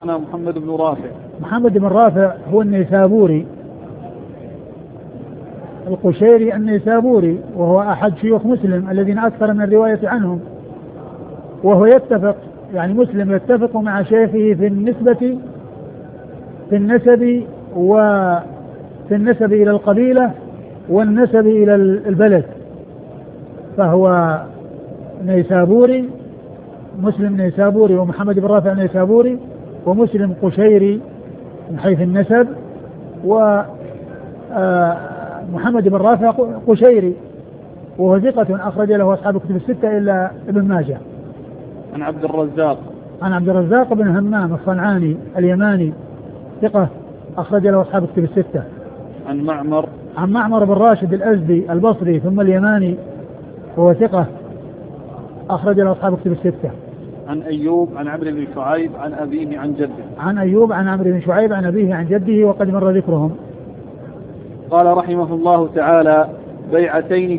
أنا محمد بن رافع. محمد بن رافع هو النيسابوري القشيري النيسابوري، وهو أحد شيوخ مسلم الذين أكثر من الرواية عنهم، وهو يتفق يعني مسلم يتفق مع شيخه في النسب إلى القبيلة والنسب إلى البلد، فهو نيسابوري، مسلم نيسابوري ومحمد بن رافع نيسابوري، ومسلم قشيري من حيث النسب، ومحمد بن رافع قشيري، وهو ثقة أخرج له أصحاب الكتب الستة إلا ابن ماجه. عن عبد الرزاق. عن عبد الرزاق بن همام الصنعاني اليماني ثقة أخرج له أصحاب الكتب الستة. عن معمر بن راشد الأزدي البصري ثم اليماني، وهو ثقة أخرج له أصحاب الكتب الستة. عن أيوب عن عمرو بن شعيب عن أبيه عن جده. عن أيوب عن عمرو بن شعيب عن أبيه عن جده، وقد مر ذكرهم. قال رحمه الله تعالى: بيعتين